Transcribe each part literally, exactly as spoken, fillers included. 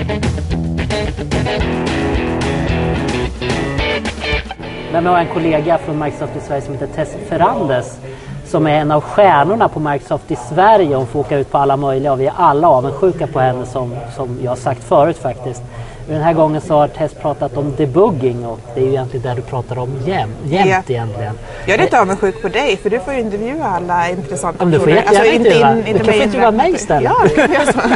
Men vi har en kollega från Microsoft i Sverige som heter Tess Ferrandes som är en av stjärnorna på Microsoft i Sverige och får åka ut på alla möjliga och vi är alla avundsjuka på henne som, som jag har sagt förut faktiskt. Den här gången så har Tess pratat om debugging och det är ju egentligen det du pratar om jäm, jämt ja. egentligen. Jag är lite avundsjuk på dig för du får ju intervjua alla intressanta personer. Du får jättegärna alltså, intervjua. Inte, in, inte du kan få intervjua mig istället. Ja, det kan jag så.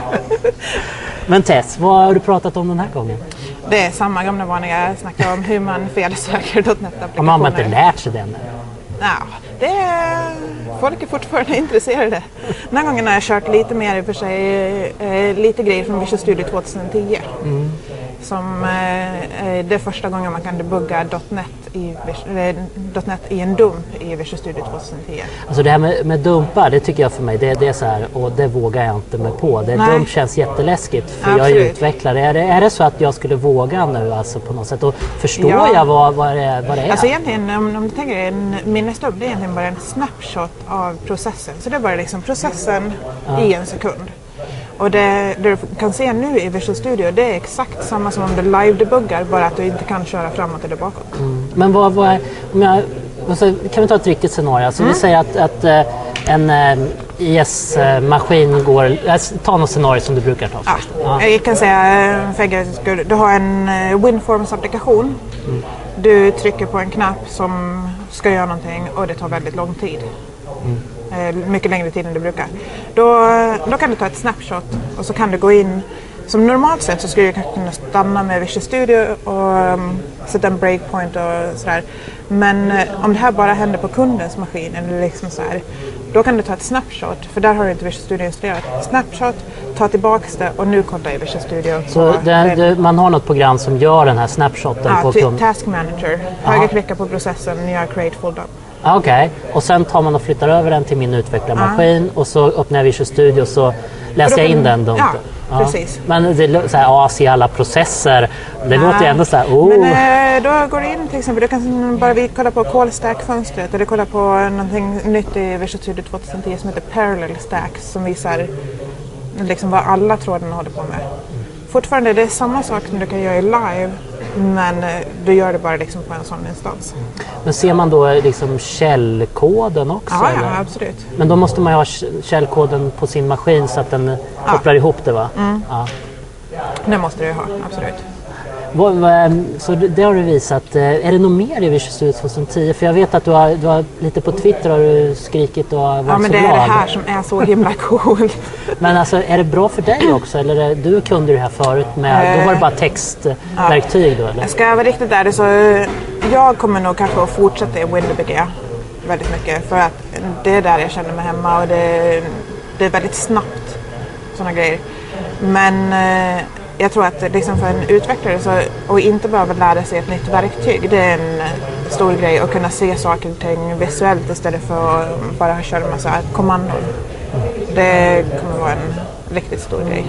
Men Tess, vad har du pratat om den här gången? Det är samma gamla vanliga snack om hur man felsöker .NET applikationer. Har man inte lärt sig den? Ja, det är, folk är fortfarande intresserade. Den här gången har jag kört lite mer i och för sig, eh, lite grejer från Visual Studio tjugohundratio. Mm. Som eh, det är första gången man kan debugga .NET i, eh, .NET i en dump i Visual Studio tjugohundratio. Alltså det här med, med dumpar, det tycker jag för mig, det, det är så här, och det vågar jag inte mig på. Det dump känns jätteläskigt för Absolut. jag är utvecklare. Är det, är det så att jag skulle våga nu alltså på något sätt? Och förstår ja. jag vad, vad, det är, vad det är? Alltså egentligen, om, om du tänker en minnesdump, det är egentligen bara en snapshot av processen. Så det är bara liksom processen ja. i en sekund. Och det, det du kan se nu i Visual Studio, det är exakt samma som om du live-debuggar, bara att du inte kan köra framåt eller bakåt. Mm. Men vad, vad är, om jag, alltså, kan vi ta ett riktigt scenario? Alltså, mm. Vi säger att, att uh, en uh, I S-maskin går, uh, ta något scenario som du brukar ta ja. först. Ja. Jag kan säga, för du har en uh, WinForms-applikation. Mm. Du trycker på en knapp som ska göra någonting och det tar väldigt lång tid. Mm. Mycket längre tid än du brukar. Då, då kan du ta ett snapshot och så kan du gå in. Som normalt sett så skulle du kunna stanna med Visual Studio och um, sätta en breakpoint och sådär. Men uh, om det här bara händer på kundens maskin eller liksom så här, då kan du ta ett snapshot, för där har du inte Visual Studio installerat. Snapshot, ta tillbaks det och nu kontar i Visual Studio. Så det, det, man har något program som gör den här snapshoten ja, på kunden? Task Manager. Högerklicka på processen, gör Create Full Dump. Okej, okay. Och sen tar man och flyttar över den till min utvecklarmaskin ja. och så öppnar jag Visual Studio och så läser jag in den dumpen. Ja, ja, precis. Men det är så här, ja, se alla processer, det ja. låter ju ändå så här, oh. Men äh, då går du in till exempel, du kan bara kolla på Call Stack-fönstret eller kolla på någonting nytt i Visual Studio tjugohundratio som heter Parallel Stack som visar liksom vad alla trådarna håller på med. Fortfarande det är samma sak som du kan göra i live, men du gör det bara liksom på en sån instans. Men ser man då liksom källkoden också? Ja, eller? ja, absolut. Men då måste man ju ha källkoden på sin maskin så att den ja. kopplar ihop det, va? Mm. Ja. Det måste du ha, absolut. Så det har du visat. Är det något mer i Visual Studio tjugohundratio? För jag vet att du har, du har lite på Twitter har du skrikit och varit så glad. Ja, men det är det här som är så himla coolt. Men alltså, är det bra för dig också? Eller är det, du kunde det här förut med, då var det bara textverktyg då? Eller? Ska jag vara riktigt ärlig så jag kommer nog kanske att fortsätta i WinDBG väldigt mycket. För att det är där jag känner mig hemma och det, det är väldigt snabbt sådana grejer. Men jag tror att liksom för en utvecklare så, och inte behöva lära sig ett nytt verktyg, det är en stor grej att kunna se saker och ting visuellt istället för att bara köra en massa kommandon. Det kommer vara en riktigt stor grej.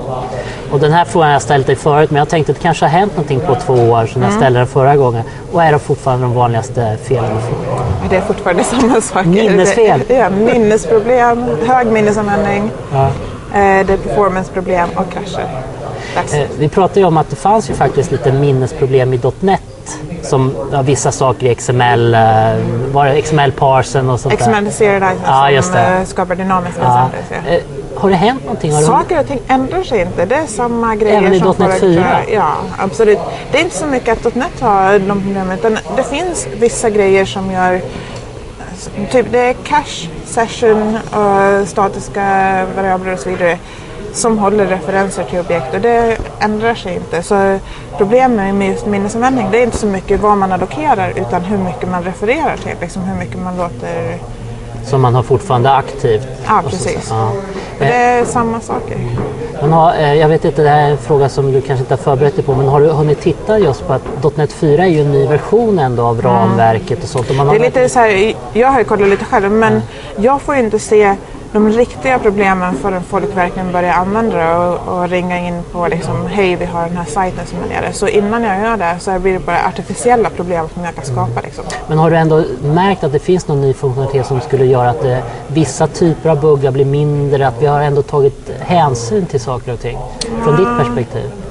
Och den här frågan har jag ställt dig förut, men jag tänkte att det kanske har hänt någonting på två år sedan jag ställde den förra gången. Och är det fortfarande de vanligaste felen? Det är fortfarande samma saker. Minnesfel? Det är minnesproblem, hög minnesanvändning, ja. det är performanceproblem och krascher. Eh, vi pratade ju om att det fanns ju faktiskt lite minnesproblem i .NET som ja, vissa saker i X M L, eh, var det X M L-parsen och sånt X M L serializer ja, just det. som skapar dynamiska ja. ja. eh, Har det hänt någonting? Har saker och ting ändrar sig inte, det är samma grejer. Även i som .NET fyra? Ja, absolut. Det är inte så mycket att .NET har de problemen, utan det finns vissa grejer som gör typ det är cache, session och statiska variabler och så vidare som håller referenser till objekt och det ändrar sig inte. Så problemet med just minnesanvändning, det är inte så mycket vad man allokerar utan hur mycket man refererar till, liksom hur mycket man låter... Som man har fortfarande aktivt? Ja, precis. Så, ja. Det är samma saker. Man har, jag vet inte, det här är en fråga som du kanske inte har förberett dig på, men har du hunnit titta just på att .NET fyra är ju en ny version ändå av ramverket och sånt? Och man det är har lite så här, jag har ju kollat lite själv, men mm. jag får ju inte se de riktiga problemen förrän folk verkligen börjar använda det och, och ringa in på liksom, hej vi har den här sajten som är nere. Så innan jag gör det så blir det bara artificiella problem som jag kan skapa. Liksom. Men har du ändå märkt att det finns någon ny funktionalitet som skulle göra att det, vissa typer av buggar blir mindre, att vi har ändå tagit hänsyn till saker och ting från mm. ditt perspektiv?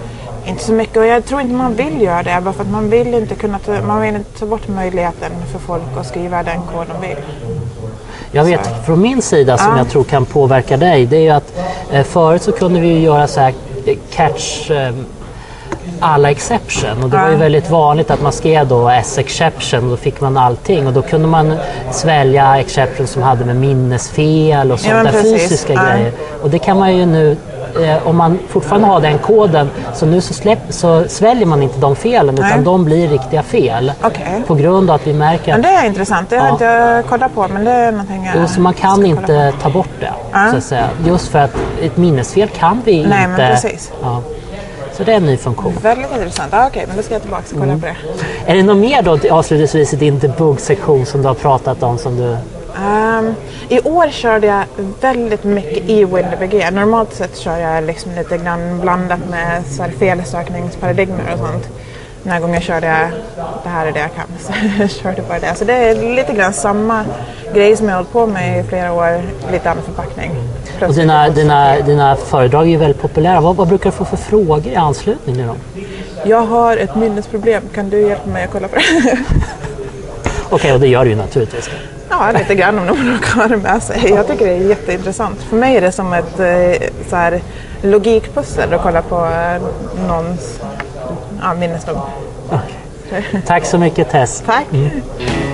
Inte så mycket, och jag tror inte man vill göra det, bara för att man vill inte kunna ta, man vill inte ta bort möjligheten för folk att skriva den kod de vill. Jag vet så. Från min sida som ja. jag tror kan påverka dig, det är ju att eh, förut så kunde vi ju göra så här catch eh, alla exception, och det ja. var ju väldigt vanligt att man skrev då s-exception och då fick man allting, och då kunde man svälja exception som hade med minnesfel och sånt ja, där precis. fysiska ja. grejer, och det kan man ju nu eh, om man fortfarande har den koden, så nu så, släpp, så sväljer man inte de felen utan Nej. de blir riktiga fel okay. på grund av att vi märker men det är intressant, det har ja. inte kollat på, men det är någonting jag jo, så man kan inte ta bort det ja. så att säga, just för att ett minnesfel kan vi Nej, inte men precis. Ja. Så det är en ny funktion. Väldigt intressant. Ah, Okej, okay, men då ska jag tillbaka och kolla mm. på det. Är det något mer då avslutningsvis i din debug-sektion som du har pratat om som du... Um, I år körde jag väldigt mycket i WinDBG. Normalt sett kör jag liksom lite grann blandat med så här felsökningsparadigmer och sånt. Den här gången körde jag, det här är det jag kan, så jag körde bara det. Så det är lite grann samma grej som jag har hållit på med i flera år, lite annan förpackning. Och dina, dina, dina föredrag är ju väldigt populära. Vad, vad brukar du få för frågor i anslutning till dem? Jag har ett minnesproblem, kan du hjälpa mig att kolla på det? Okej, okay, och det gör du ju naturligtvis. Ja, lite grann om de har det med sig. Jag tycker det är jätteintressant. För mig är det som ett så här, logikpussel att kolla på någons ja, minnesdom. Okay. Tack så mycket, Tess. Tack. Mm.